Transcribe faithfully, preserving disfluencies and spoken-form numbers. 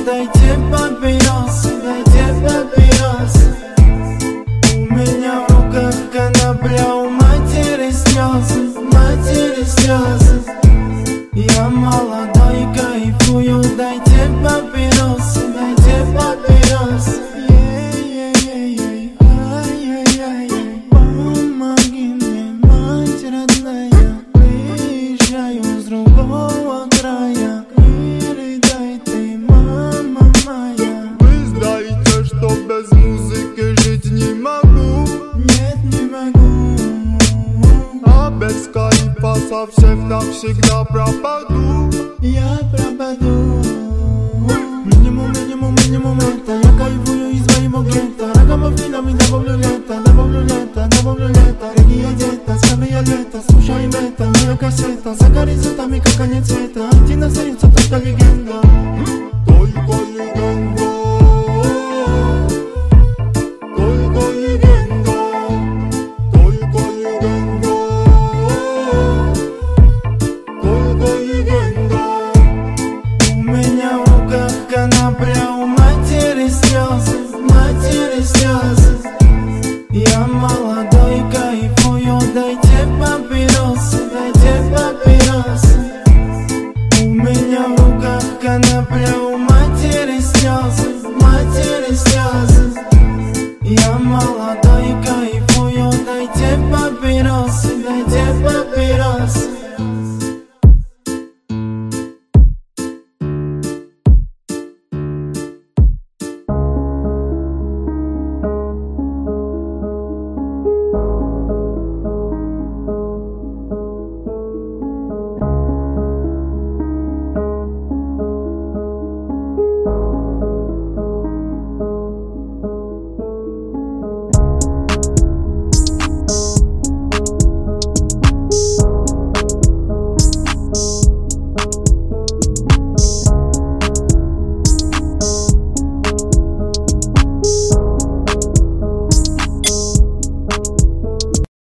дайте папиросы, дайте папиросы. У меня в руках конопля, у матери слезы, матери слезы. Я молодой, кайфую, дайте папиросы, дайте папиросы. Помоги мне, мать родная, приезжаю с другого края. Передай ты, мама моя. Вы знаете, что без музыки жить не могу. Нет, не могу. А без кайфа совсем навсегда пропаду. Я пропаду. Минимум, минимум, минимум это. Я кайфую из своего гетто. Рагамофилами добавлю лето, добавлю лето, добавлю лето. Регия где-то, скорее лето. Слушаем это, моя кассета. За горизонтами как конец света. Антина остается только легенда. Только легенда. Только легенда. Только легенда. Только легенда. У меня в руках конопля, у матери слезы, матери слезы. Я молодой, кайфую, дайте папиросы, дайте папиросы. У меня в руках конопля, у матери слезы, матери слезы. Я молодой.